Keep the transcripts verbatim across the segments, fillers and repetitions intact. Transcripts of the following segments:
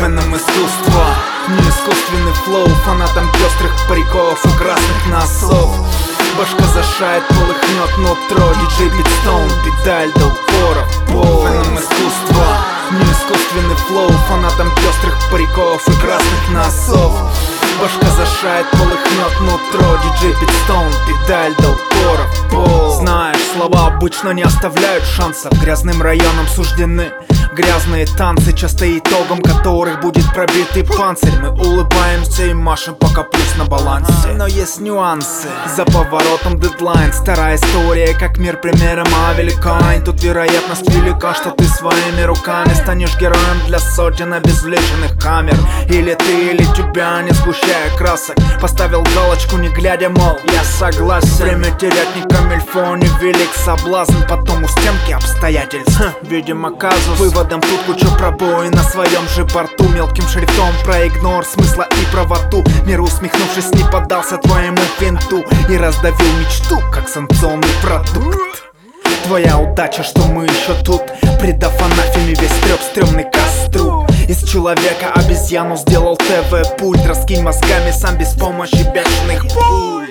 Феном искусства, не искусственный флоу, фанатом пестрых париков и красных носов. Башка зашает, полыхнет нутро, диджей Битстоун, педаль до упора в пол. Феном искусства, не искусственный флоу, фанатом пестрых париков и красных носов. Башка зашает, полыхнет нутро, диджей Битстоун, педаль до упора в пол. Знаешь, слова обычно не оставляют шансов, грязным районам суждены грязные танцы, часто итогом которых будет пробитый панцирь. Мы улыбаемся и машем, пока плюс на балансе. Но есть нюансы, за поворотом дедлайн. Старая история, как мир примером Авеликайн. Тут вероятность велика, что ты своими руками станешь героем для сотен обезличенных камер. Или ты, или тебя, не сгущая красок, поставил галочку, не глядя, мол, я согласен. Время терять не камильфо, не велик соблазн. Потом у стенки обстоятельств, видимо, казус. Выводом тут куча пробои на своем же борту. Мелким шрифтом про игнор смысла и правоту. Мир, усмехнувшись, не поддался твоему финту и раздавил мечту, как санкционный продукт. Твоя удача, что мы еще тут, придав анафеме весь трёп стрёмный костру. Из человека обезьяну сделал ТВ-пульт. Раскинь мозгами сам без помощи бешеных пуль.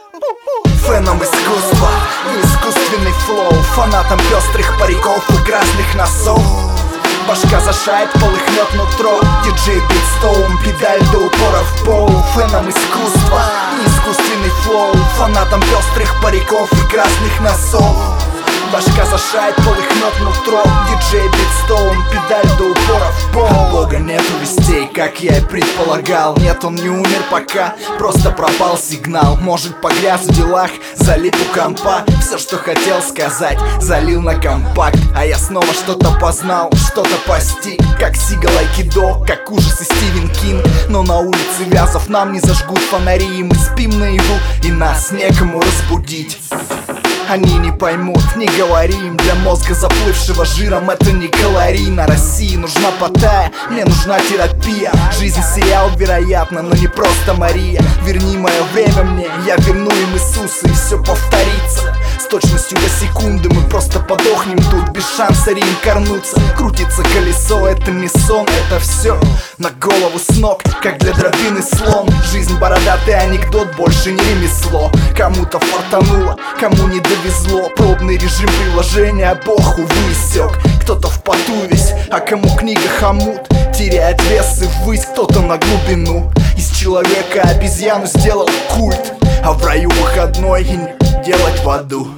Феном искусства, не искусственный флоу, фанатом пестрых париков и красных носов. Башка зашает, полыхнет нутро, диджей Битстоун, педаль до упора в пол. Феном искусства, не искусственный флоу, фанатом пестрых париков и красных носов. Башка зашает, полыхнет нутро, диджей Битстоун, педаль до упора в пол. От Бога нету вестей, как я и предполагал. Нет, он не умер пока, просто пропал сигнал. Может, погряз в делах, залип у компа. Все, что хотел сказать, залил на компакт. А я снова что-то познал, что-то постиг. Как Сигал Айкидо, как ужасы Стивен Кинг. Но на улице Вязов нам не зажгут фонари, и мы спим наяву, и нас некому разбудить. Они не поймут, не говори им, для мозга заплывшего жиром это не калорийно. России нужна Паттайя, мне нужна терапия. Жизнь сериал, вероятно, но не просто Мария. Верни мое время мне, я верну им Иисуса, и все повторится с точностью до секунды. Мы просто подохнем тут, без шанса реинкарнуться. Крутится колесо, это не сон, это все на голову с ног, как для дробины слон. Жизнь бородатый анекдот, больше не ремесло. Кому-то фартануло, кому не довезло. Пробный режим приложения, Бог, увы, иссек. Кто-то в поту весь, а кому книга хомут. Теряет вес и ввысь, кто-то на глубину. Из человека обезьяну сделал культ, а в раю выходной и не делать в аду.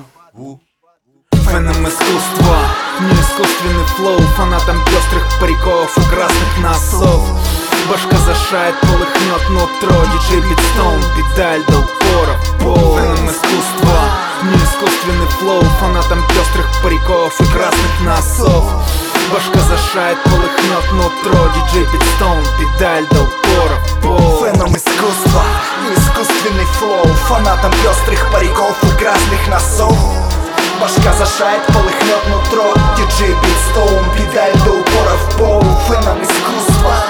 Феном искусства, не искусственный флоу, фанатом пестрых париков и красных носов. Башка зашает, полыхнет нутро, диджей Битстоун, педаль до упора в пол. Феном искусства, не искусственный флоу, фанатом пестрых париков и красных носов. Башка зашает, полыхнет нутро, диджей Битстоун, педаль до упора в пол. Феном искусства, не искусственный флоу, фанатом пестрых париков и красных носов. Башка зашает, полыхнет нутро, диджей Битстоун, педаль до упора в пол. Феном искусства,